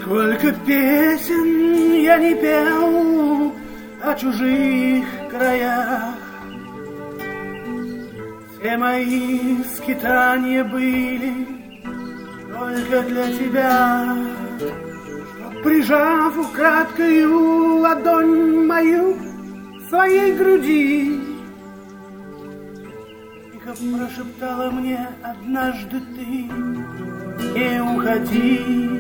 Сколько песен я не пел о чужих краях, все мои скитания были только для тебя, чтоб, прижав украдкою ладонь мою к своей груди, тихо прошептала мне однажды ты: не уходи.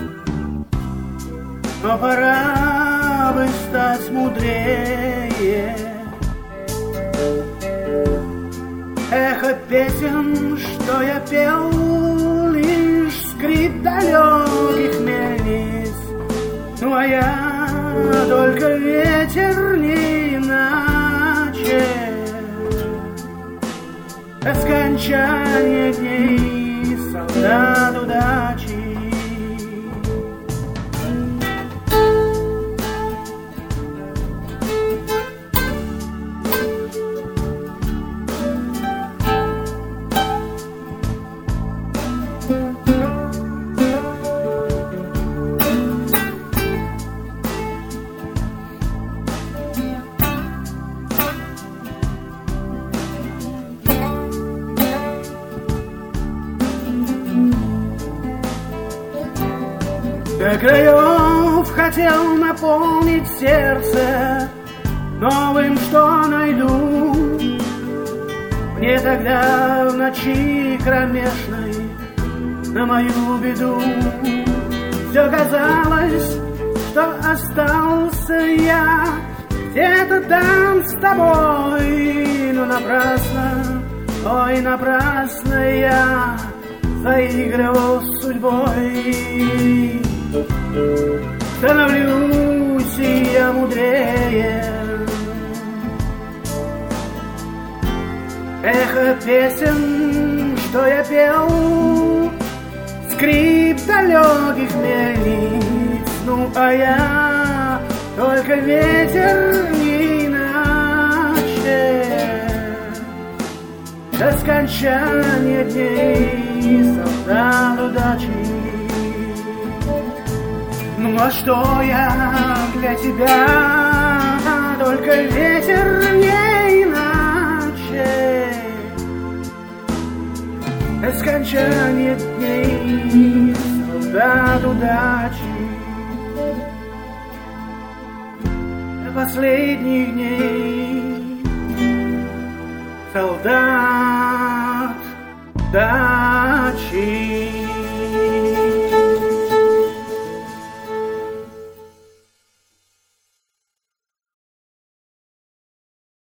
Но пора бы стать мудрее. Эхо песен, что я пел, лишь скрип далеких мельниц. Ну а я только ветер, не иначе. До скончания дней солдат удачи. До краев хотел наполнить сердце новым, что найду. Мне тогда в ночи кромешной на мою беду все казалось, что остался я где-то там с тобой. Но напрасно, ой, напрасно я заигрывал с судьбой. Становлюсь я мудрее. Эхо песен, что я пел, скрип далеких мельниц. Ну а я только ветер, не иначе. До скончания дней солдат удачи. Ну а что я для тебя, только ветер, не иначе. До скончания дней солдат удачи. До последних дней солдат удачи.